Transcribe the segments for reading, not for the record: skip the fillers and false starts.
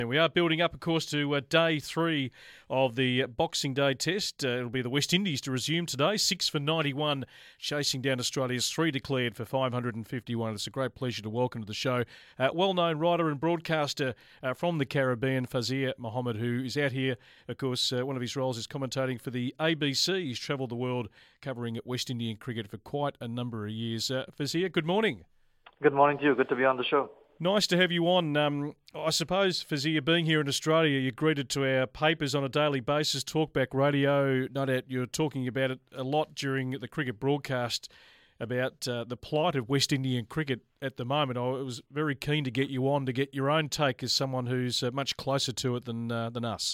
And we are building up, of course, to day 3 of the Boxing Day test. It'll be the West Indies to resume today, 6 for 91, chasing down Australia's 3 declared for 551. It's a great pleasure to welcome to the show well-known writer and broadcaster from the Caribbean, Fazia Mohammed, who is out here. Of course, one of his roles is commentating for the ABC. He's travelled the world covering West Indian cricket for quite a number of years. Fazia, good morning. Good morning to you. Good to be on the show. Nice to have you on. I suppose, Fazia, being here in Australia, you're greeted to our papers on a daily basis, Talkback Radio. No doubt you're talking about it a lot during the cricket broadcast about the plight of West Indian cricket at the moment. I was very keen to get you on to get your own take as someone who's much closer to it than us.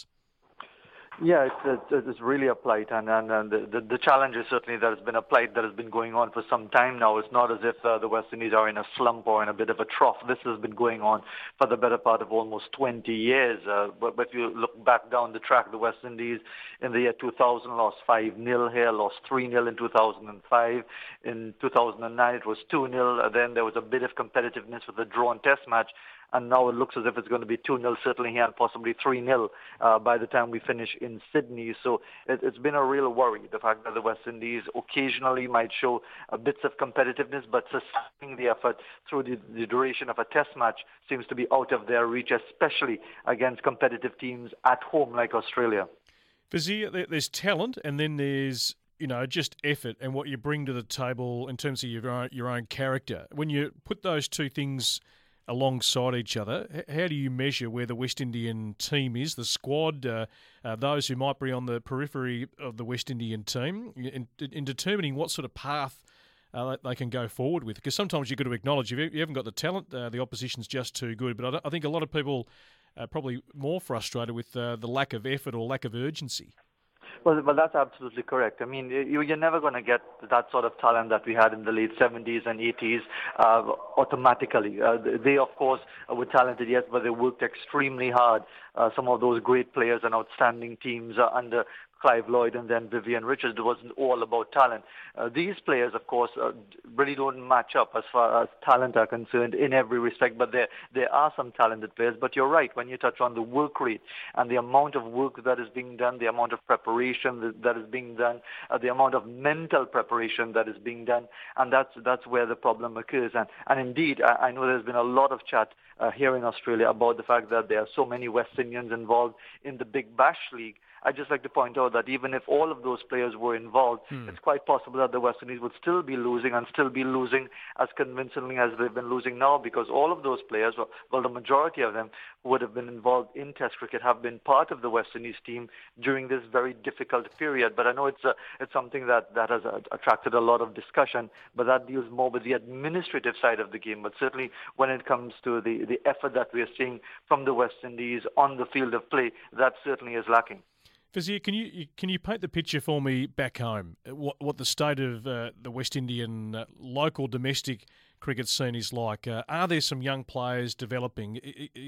Yeah, it's really a plight, and the challenge is certainly that it's been a plight that has been going on for some time now. It's not as if the West Indies are in a slump or in a bit of a trough. This has been going on for the better part of almost 20 years. But if you look back down the track, the West Indies in the year 2000 lost 5-0 here, lost 3-0 in 2005. In 2009 it was 2-0. Then there was a bit of competitiveness with the drawn test match. And now it looks as if it's going to be 2-0 certainly here and possibly 3-0 by the time we finish in Sydney. So it's been a real worry, the fact that the West Indies occasionally might show bits of competitiveness, but sustaining the effort through the duration of a test match seems to be out of their reach, especially against competitive teams at home like Australia. Fazia, there's talent and then there's just effort and what you bring to the table in terms of your own character. When you put those two things alongside each other, how do you measure where the West Indian team is, the squad, those who might be on the periphery of the West Indian team, in determining what sort of path they can go forward with? Because sometimes you've got to acknowledge if you haven't got the talent, the opposition's just too good. But I think a lot of people are probably more frustrated with the lack of effort or lack of urgency. Well, that's absolutely correct. I mean, you're never going to get that sort of talent that we had in the late 70s and 80s automatically. They, of course, were talented, yes, but they worked extremely hard. Some of those great players and outstanding teams under Clive Lloyd and then Vivian Richards. It wasn't all about talent. These players, of course, really don't match up as far as talent are concerned in every respect, but there are some talented players. But you're right, when you touch on the work rate and the amount of work that is being done, the amount of preparation that is being done, the amount of mental preparation that is being done, and that's where the problem occurs. And indeed, I know there's been a lot of chat here in Australia about the fact that there are so many West Indians involved in the Big Bash League. I'd just like to point out that even if all of those players were involved, it's quite possible that the West Indies would still be losing and still be losing as convincingly as they've been losing now, because all of those players, well, the majority of them who would have been involved in Test cricket have been part of the West Indies team during this very difficult period. But I know it's something that has attracted a lot of discussion, but that deals more with the administrative side of the game. But certainly when it comes to the effort that we are seeing from the West Indies on the field of play, that certainly is lacking. Fazia, can you paint the picture for me back home? What the state of the West Indian local domestic cricket scene is like? Are there some young players developing?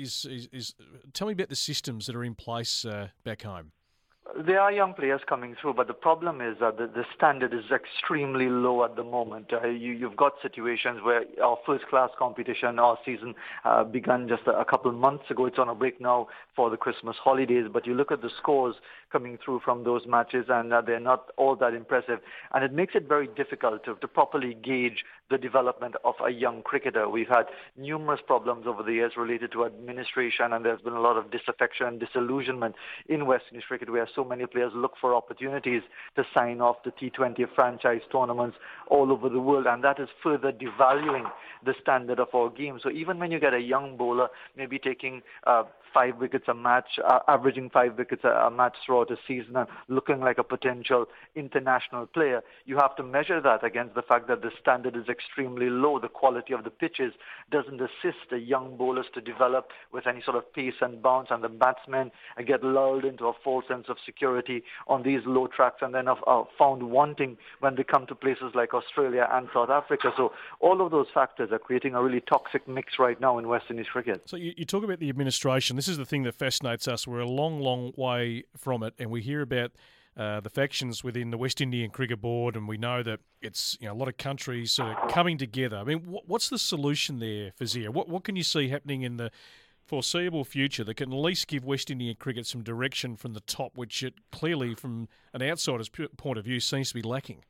Tell me about the systems that are in place back home. There are young players coming through, but the problem is that the standard is extremely low at the moment. You've got situations where our first-class competition, our season began just a couple of months ago. It's on a break now for the Christmas holidays, but you look at the scores coming through from those matches and they're not all that impressive. And it makes it very difficult to properly gauge the development of a young cricketer. We've had numerous problems over the years related to administration, and there's been a lot of disaffection and disillusionment in West Indies cricket, where so many players look for opportunities to sign off the T20 franchise tournaments all over the world, and that is further devaluing the standard of our game. So even when you get a young bowler maybe taking 5 wickets a match, averaging 5 wickets a match throughout a season and looking like a potential international player, you have to measure that against the fact that the standard is extremely low. The quality of the pitches doesn't assist the young bowlers to develop with any sort of pace and bounce, and the batsmen get lulled into a false sense of security on these low tracks and then are found wanting when they come to places like Australia and South Africa. So all of those factors are creating a really toxic mix right now in West Indies cricket. So you talk about the administration. This is the thing that fascinates us. We're a long, long way from it, and we hear about the factions within the West Indian Cricket Board, and we know that it's a lot of countries sort of coming together. I mean, what's the solution there, Fazia? What can you see happening in the foreseeable future that can at least give West Indian cricket some direction from the top, which it clearly, from an outsider's point of view, seems to be lacking?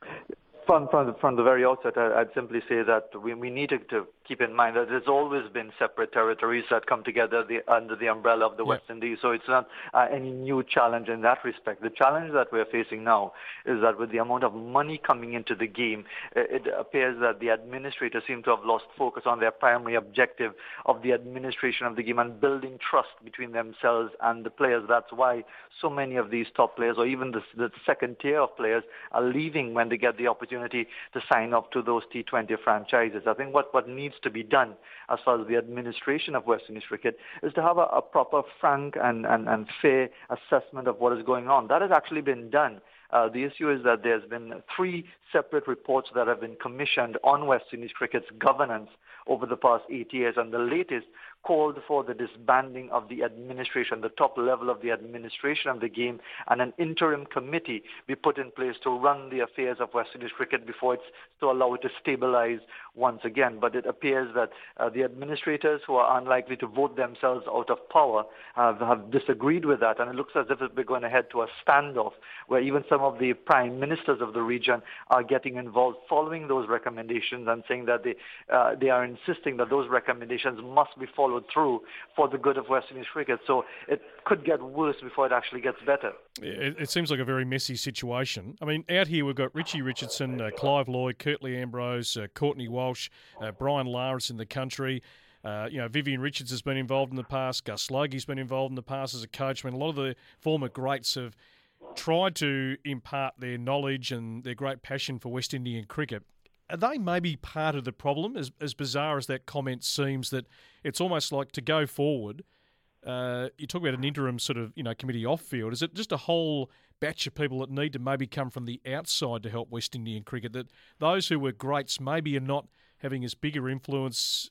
From the very outset, I'd simply say that we needed to keep in mind that there's always been separate territories that come together under the umbrella of the West Indies. So it's not any new challenge in that respect. The challenge that we're facing now is that with the amount of money coming into the game, it appears that the administrators seem to have lost focus on their primary objective of the administration of the game and building trust between themselves and the players. That's why so many of these top players, or even the second tier of players, are leaving when they get the opportunity to sign up to those T20 franchises. I think what needs to be done as far as the administration of West Indies cricket is to have a proper, frank and fair assessment of what is going on. That has actually been done. The issue is that there's been 3 separate reports that have been commissioned on West Indies cricket's governance over the past 8 years, and the latest called for the disbanding of the administration, the top level of the administration of the game, and an interim committee be put in place to run the affairs of West Indies cricket before it's to allow it to stabilize once again. But it appears that the administrators, who are unlikely to vote themselves out of power, have disagreed with that, and it looks as if we're going to head to a standoff where even some of the prime ministers of the region are getting involved following those recommendations and saying that they are insisting that those recommendations must be followed through for the good of West Indies cricket. So it could get worse before it actually gets better. It seems like a very messy situation. I mean, out here we've got Richie Richardson, Clive Lloyd, Curtly Ambrose, Courtney Walsh, Brian Lara in the country. Vivian Richards has been involved in the past. Gus Logie's been involved in the past as a coach. I mean, a lot of the former greats have tried to impart their knowledge and their great passion for West Indian cricket. Are they maybe part of the problem? As bizarre as that comment seems, that it's almost like to go forward, you talk about an interim sort of committee off-field. Is it just a whole batch of people that need to maybe come from the outside to help West Indian cricket, that those who were greats maybe are not having as bigger influence,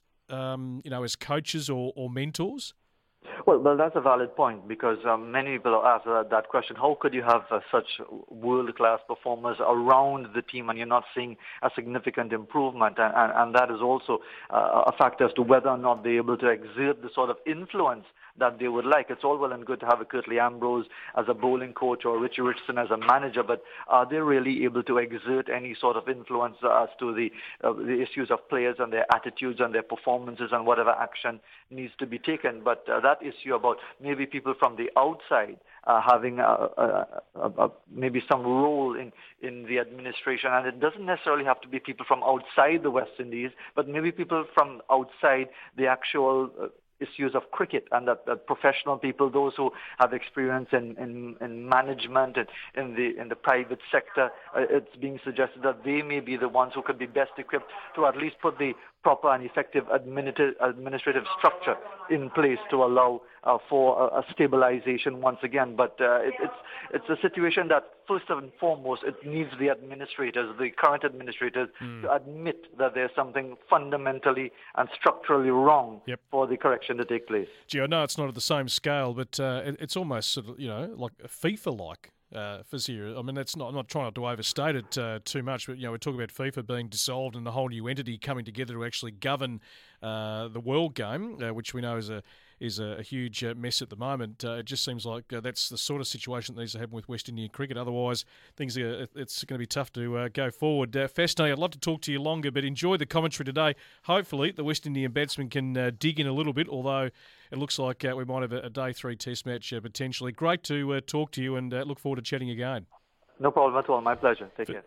as coaches or mentors? Well, that's a valid point, because many people ask that question. How could you have such world-class performers around the team and you're not seeing a significant improvement? And that is also a factor as to whether or not they're able to exert the sort of influence that they would like. It's all well and good to have a Curtly Ambrose as a bowling coach or Richie Richardson as a manager, but are they really able to exert any sort of influence as to the issues of players and their attitudes and their performances and whatever action needs to be taken? But that issue about maybe people from the outside having maybe some role in the administration, and it doesn't necessarily have to be people from outside the West Indies, but maybe people from outside the actual issues of cricket, and that professional people, those who have experience in management and in the private sector, it's being suggested that they may be the ones who could be best equipped to at least put the proper and effective administrative structure in place to allow for a stabilization once again. But it's a situation that first and foremost it needs the administrators, the current administrators, to admit that there's something fundamentally and structurally wrong for the correction to take place. Gee, I know it's not at the same scale, but it's almost sort of like FIFA-like. Fazir. I mean, I'm not trying to overstate it too much, but we're talking about FIFA being dissolved and a whole new entity coming together to actually govern the world game, which we know is a huge mess at the moment. It just seems like that's the sort of situation that needs to happen with West Indian cricket. Otherwise, it's going to be tough to go forward. Fastney, I'd love to talk to you longer, but enjoy the commentary today. Hopefully, the West Indian batsmen can dig in a little bit, although it looks like we might have a Day 3 Test match potentially. Great to talk to you, and look forward to chatting again. No problem at all. My pleasure. Take care.